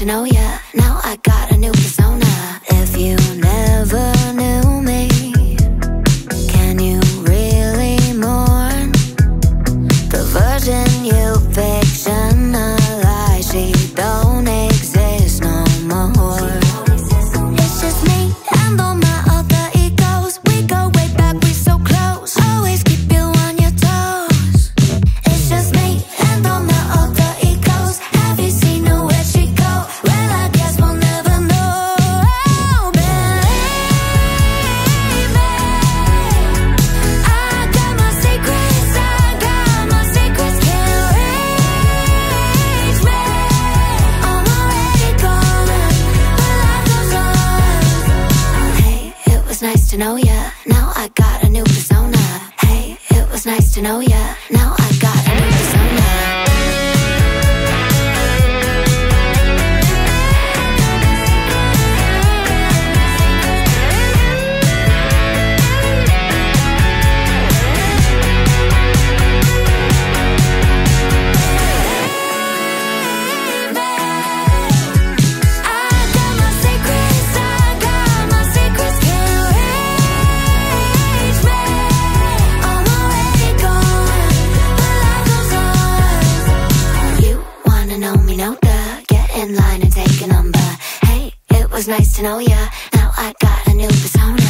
know ya. Now I got a new persona. If you never knew me, can you really mourn the virgin you fictionalize? She don't exist no more. It's just me and all my other egos. We go way back, we so close. Always keep you on your toes. It's just me and all my other egos. Have you seen her where she go? Well, I guess we'll never know. Believe me, I got my secrets. I got my secrets. Can't reach me. I'm already gone, but life goes on. Hey, it was nice to know ya. Now I got a new persona. Hey, it was nice to know ya. Now I got a new persona. In line and take a number. Hey, it was nice to know ya. Now I got a new persona.